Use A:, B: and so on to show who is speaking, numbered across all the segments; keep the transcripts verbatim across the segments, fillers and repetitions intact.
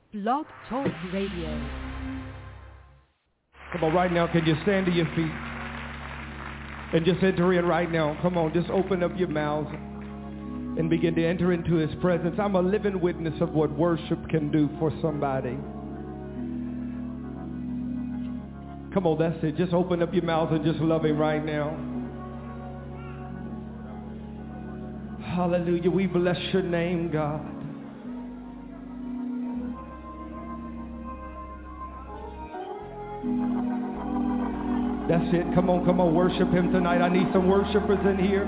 A: Blog Talk Radio.
B: Come on, right now, can you stand to your feet and just enter in right now? Come on, just open up your mouths and begin to enter into his presence. I'm a living witness of what worship can do for somebody. Come on, that's it. Just open up your mouths and just love him right now. Hallelujah. We bless your name, God. That's it. Come on, come on. Worship him tonight. I need some worshipers in here.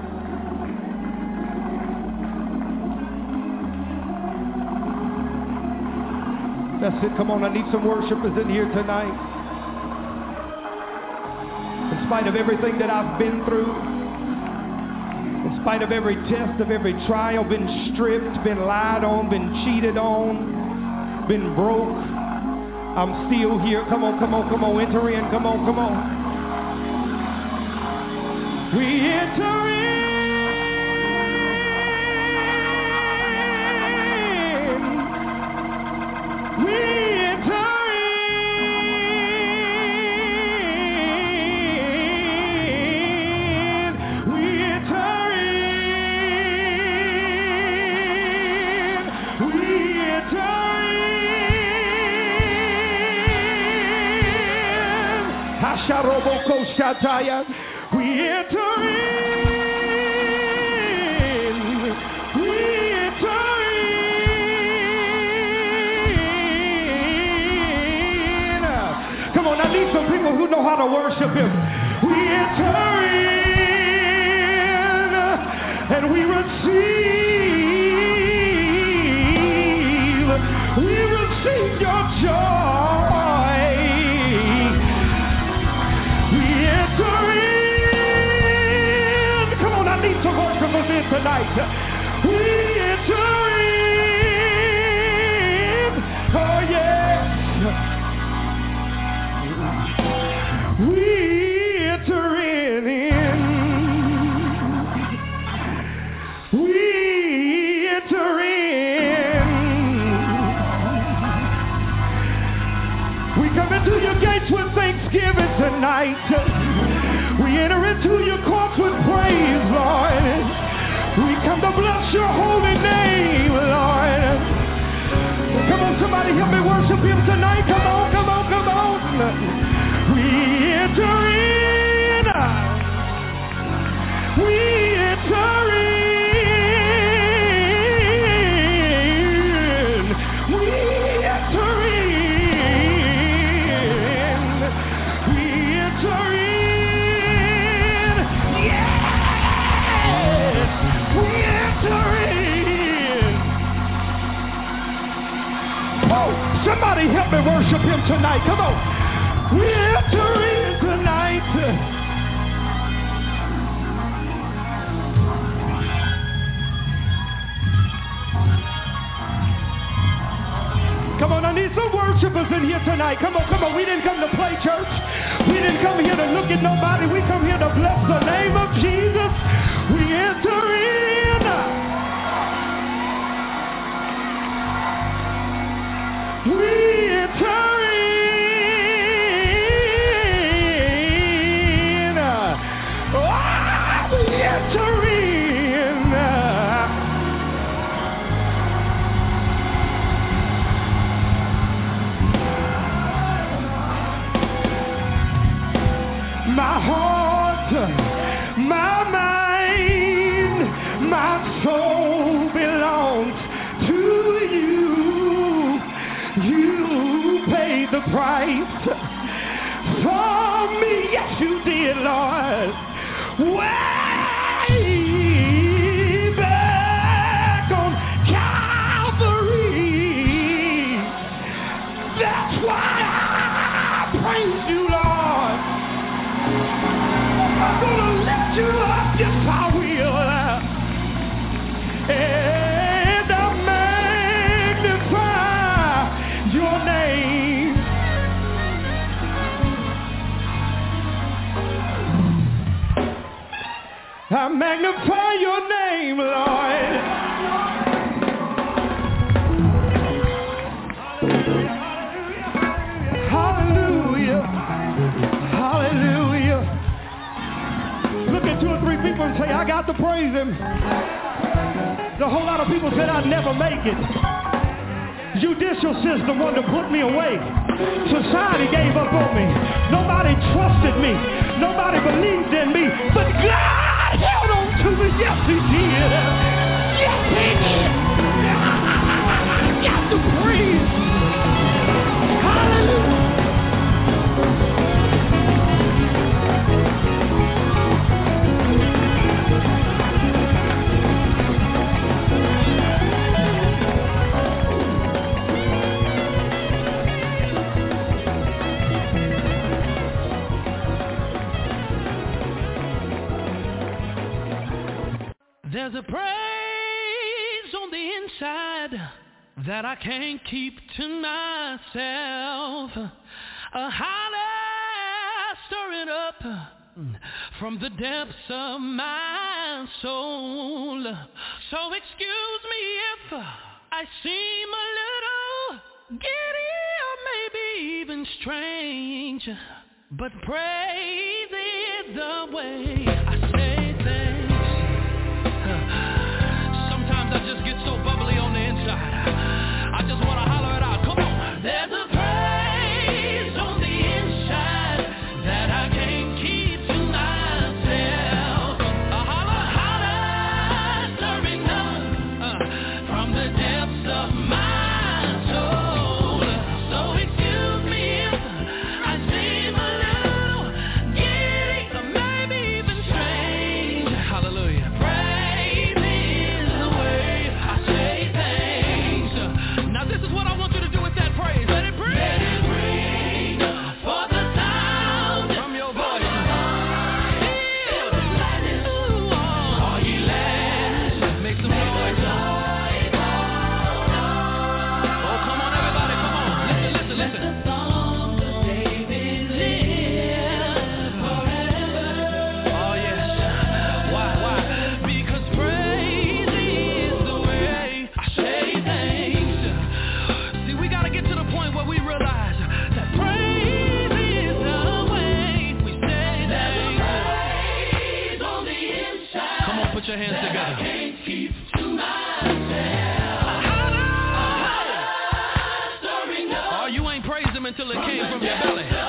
B: That's it. Come on. I need some worshipers in here tonight. In spite of everything that I've been through, in spite of every test, of every trial, been stripped, been lied on, been cheated on, been broke, I'm still here. Come on, come on, come on. Enter in. Come on, come on. We enter in. We enter in. We enter in. We enter in. Hasharoboko Shataya. We enter in. We enter in. Come on, I need some people who know how to worship him. We enter in and we receive. We receive your joy. We enter in. Some worshipers in tonight. We enter in. Oh yes. We enter in. We enter in. We come into your gates with thanksgiving tonight. We enter into your courts with praise, Lord. We come to bless your holy name, Lord. Come on, somebody help me worship him tonight. Come on, come on, come on. We enter in. We enter in. We enter in. We enter in. Somebody help me worship him tonight. Come on. We enter in tonight. Come on, I need some worshipers in here tonight. Come on, come on. We didn't come to play church. We didn't come here to look at nobody. We come here to bless the name of Jesus. We enter in. We enter in. Oh, we enter in. My heart, my mind, my soul belongs to you. You paid the price for me. Yes, you did, Lord. Way back on Calvary. That's why I praise you, Lord. I'm gonna lift you up, yes, I will. And I'll magnify your name. I magnify your name, Lord. make it. Judicial system wanted to put me away. Society gave up on me. Nobody trusted me. Nobody believed in me. But God held on to me. Yes, he did. Yes, he did. Got to praise. Hallelujah.
C: There's a praise on the inside that I can't keep to myself. A holler stirring up from the depths of my soul. So excuse me if I seem a little giddy or maybe even strange, but praise is the way I say things. Sometimes I just get so bubbly on the inside. I just want to holler it out. Come on. There's a praise on the inside that I can't keep to myself. A holler, holler, stirring up uh, from the depths of my soul. So excuse me if I seem a little giddy or maybe even strange. Hallelujah. Praise is the way I say things. Now this is what I want you to do with that praise. Let it bring. Let it bring for the sound from your voice. Feel the gladness. All ye lands, make some noise. Oh, come on, everybody, come on. Listen, listen, listen. The song of David lives forever. Oh, yes. Why, why? Because praise is the way I say things. See, we got to get to the point where we realize that praise is the way we say things. Praise on the inside. Come on, put your hands together. I can't keep to myself. Oh, you ain't praised him until it came from your belly.